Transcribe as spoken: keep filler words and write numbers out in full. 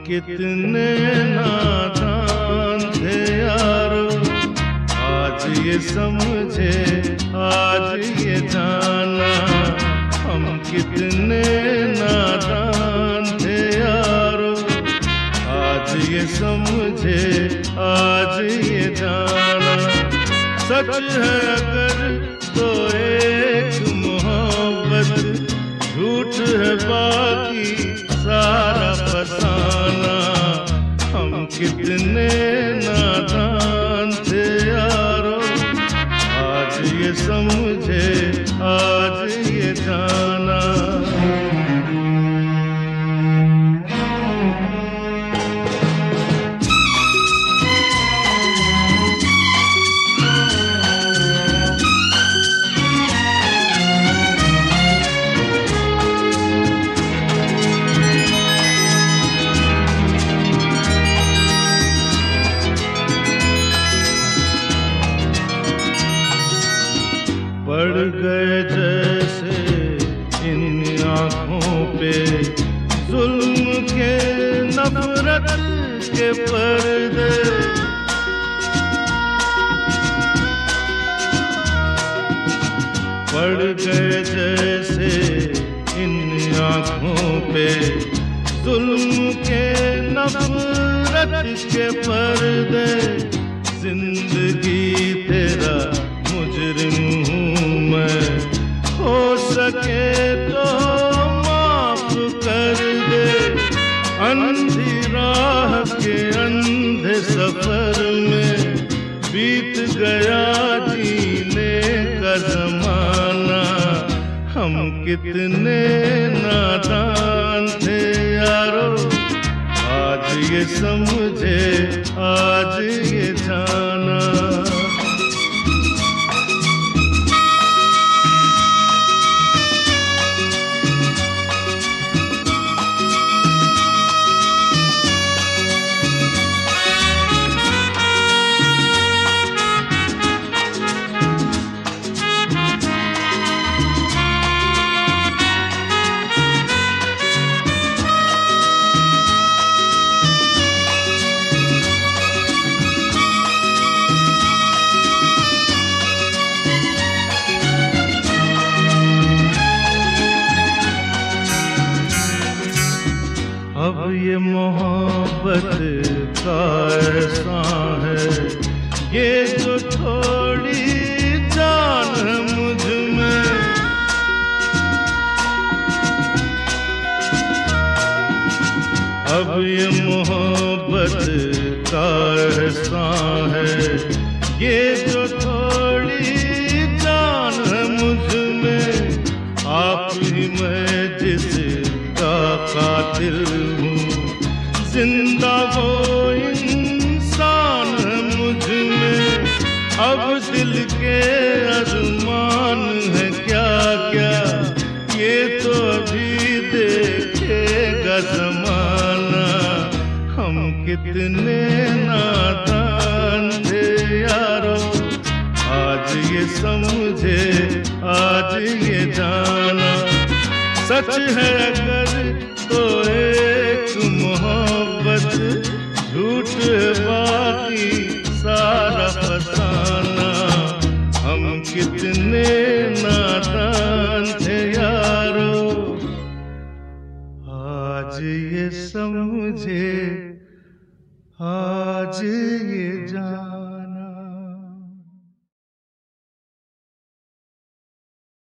कितने नादान थे यारो, आज ये समझे आज ये जाना। हम कितने नादान थे यारो, आज ये समझे आज ये जाना। सच है अगर तो एक मोहब्बत, झूठ है बाकी सारा फसाना। हम कितने नादान थे यारो, आज ये समझे आज ये जाना। पड़ गए जैसे इन आँखों पे जुल्म के नफरत के पर्दे। पड़ गए जैसे इन आँखों पे जुल्म के नफरत के पर्दे। जिंदगी तेरा मुजरिम हूँ मैं, हो सके तो माफ कर दे। अंधी राह के अंधे सफर में बीत गया जीने का जमाना। हम कितने नादान थे यारो, आज ये समझे आज ये जाना। अब ये मोहब्बत का ऐसा है, ये जो थोड़ी जान है मुझ में। अब ये मोहब्बत का ऐसा है, ये जो थोड़ी जान है मुझ में। आप ही मैं जिसका कातिल हूँ, जिंदा वो इंसान है मुझ में। अब दिल के अरमान है क्या क्या, ये तो अभी देखेगा जमाना। हम कितने नादान थे यारो, आज ये समझे आज ये जाना। सच है अगर तो एक मोहब्बत, झूठ बाकी सारा फसाना। हम कितने नादान थे यारो, आज ये समझे आज ये जाना।